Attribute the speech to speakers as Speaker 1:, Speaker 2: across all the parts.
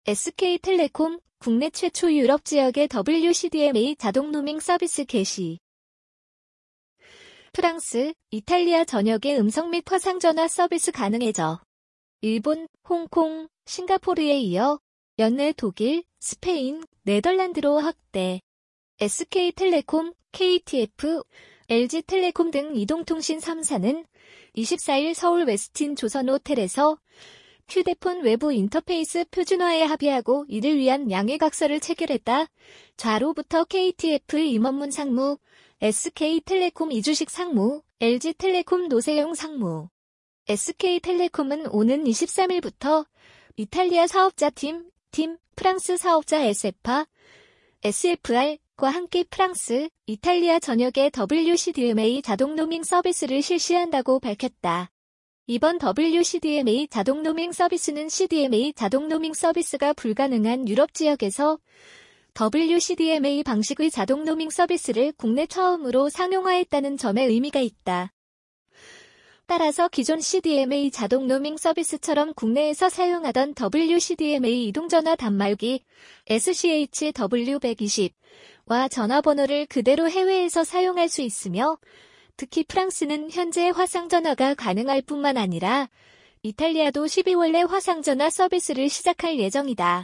Speaker 1: SK텔레콤 국내 최초 유럽 지역의 WCDMA 자동 로밍 서비스 개시. 프랑스, 이탈리아 전역의 음성 및 화상전화 서비스 가능해져. 일본, 홍콩, 싱가포르에 이어 연내 독일, 스페인, 네덜란드로 확대. SK텔레콤, KTF, LG텔레콤 등 이동통신 3사는 24일 서울 웨스틴 조선호텔에서 휴대폰 외부 인터페이스 표준화에 합의하고 이를 위한 양해각서를 체결했다. 좌로부터 KTF 임원문 상무, SK텔레콤 이주식 상무, LG텔레콤 노세용 상무. SK텔레콤은 오는 23일부터 이탈리아 사업자 팀, 프랑스 사업자 SFR과 함께 프랑스, 이탈리아 전역의 WCDMA 자동 로밍 서비스를 실시한다고 밝혔다. 이번 WCDMA 자동 로밍 서비스는 CDMA 자동 로밍 서비스가 불가능한 유럽 지역에서 WCDMA 방식의 자동 로밍 서비스를 국내 처음으로 상용화했다는 점에 의미가 있다. 따라서 기존 CDMA 자동 로밍 서비스처럼 국내에서 사용하던 WCDMA 이동전화 단말기 SCHW120와 전화번호를 그대로 해외에서 사용할 수 있으며 특히 프랑스는 현재 화상전화가 가능할 뿐만 아니라 이탈리아도 12월 내 화상전화 서비스를 시작할 예정이다.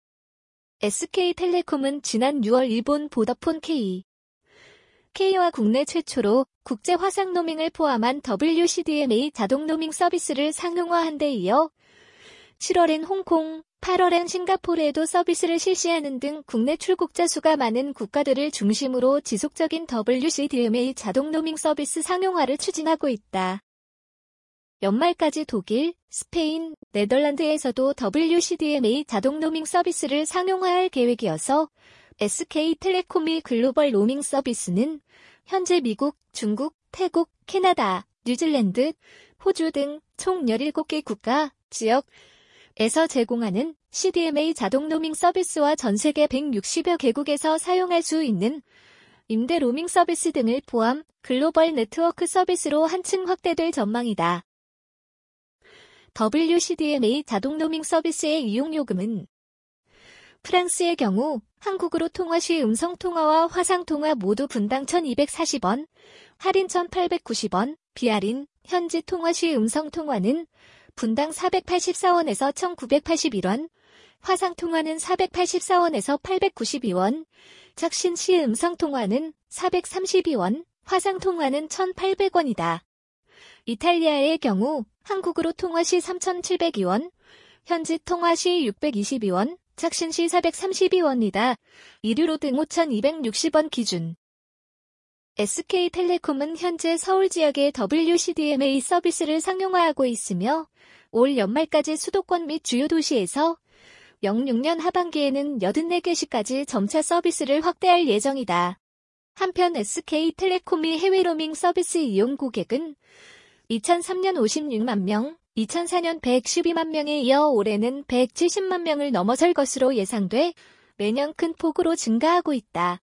Speaker 1: SK텔레콤은 지난 6월 일본 보더폰 K와 국내 최초로 국제 화상 로밍을 포함한 WCDMA 자동 로밍 서비스를 상용화한 데 이어 7월엔 홍콩, 8월엔 싱가포르에도 서비스를 실시하는 등 국내 출국자 수가 많은 국가들을 중심으로 지속적인 WCDMA 자동 로밍 서비스 상용화를 추진하고 있다. 연말까지 독일, 스페인, 네덜란드에서도 WCDMA 자동 로밍 서비스를 상용화할 계획이어서 SK텔레콤의 글로벌 로밍 서비스는 현재 미국, 중국, 태국, 캐나다, 뉴질랜드, 호주 등 총 17개 국가, 지역에서 제공하는 CDMA 자동 로밍 서비스와 전세계 160여 개국에서 사용할 수 있는 임대 로밍 서비스 등을 포함 글로벌 네트워크 서비스로 한층 확대될 전망이다. WCDMA 자동 로밍 서비스의 이용요금은 프랑스의 경우 한국으로 통화 시 음성통화와 화상통화 모두 분당 1,240원, 할인 1,890원, 비할인, 현지 통화 시 음성통화는 분당 484원에서 1,981원, 화상통화는 484원에서 892원, 착신 시 음성통화는 432원, 화상통화는 1,800원이다. 이탈리아의 경우 한국으로 통화 시 3,702원, 현지 통화 시 622원, 착신 시 432원이다. 이류로 등 5,260원 기준. SK텔레콤은 현재 서울 지역의 WCDMA 서비스를 상용화하고 있으며 올 연말까지 수도권 및 주요 도시에서 06년 하반기에는 84개시까지 점차 서비스를 확대할 예정이다. 한편 SK텔레콤의 해외 로밍 서비스 이용 고객은 2003년 56만 명, 2004년 112만 명에 이어 올해는 170만 명을 넘어설 것으로 예상돼 매년 큰 폭으로 증가하고 있다.